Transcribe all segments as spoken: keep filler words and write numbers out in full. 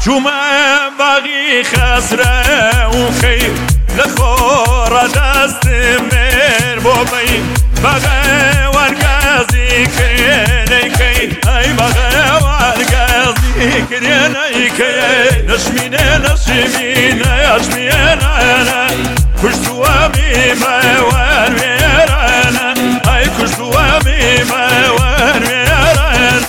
چومم باقی خسره و خیر لخور دست مر بوبی بغه ورگازی کرینی کی ای بغه ورگازی کرینی کی نشمینه نشمینه نشمینه کشتو می مور ویرانه ای کشتو می مور ویرانه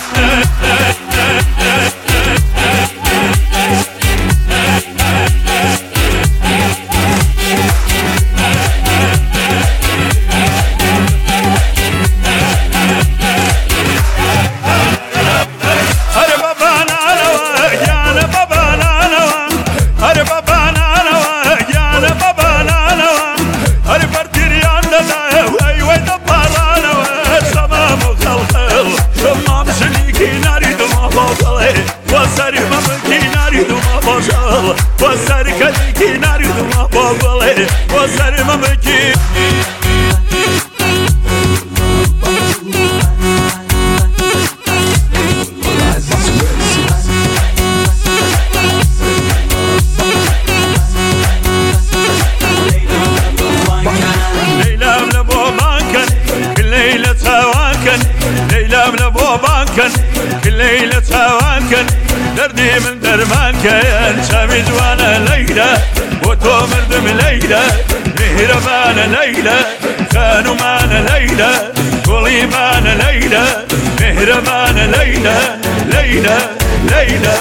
وسر کلی ناری دو ما باله وسر ممکی لیلام لبو بانکن لیل تواکن لیلام لبو بانکن لیل تواکن دردي من درمان كان شامي جوانا ليلى وتو مردم ليلى مهربان ليلى كانوا معنا ليلى قولي معنا ليلى مهربان ليلى ليلى ليلى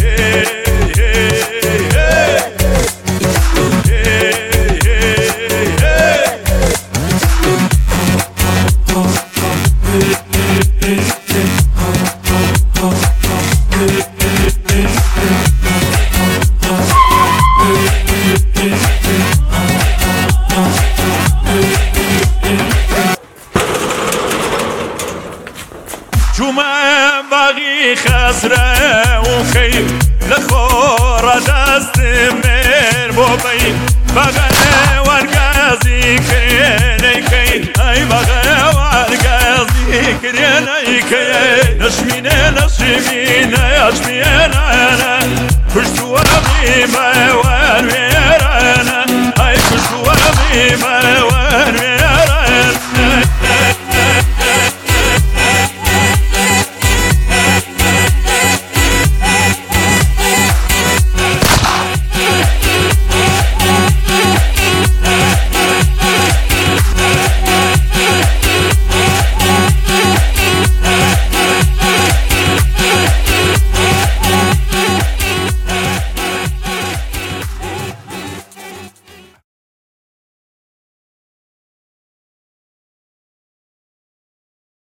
چومم باقی خسره و خیر لخور دست مر بوبی بغه ورگازی کرینی کی ای بغه ورگازی کرینی کی نشمینه نشمینه نشمینه کشتو می مور ویرانه ای کشتو می مور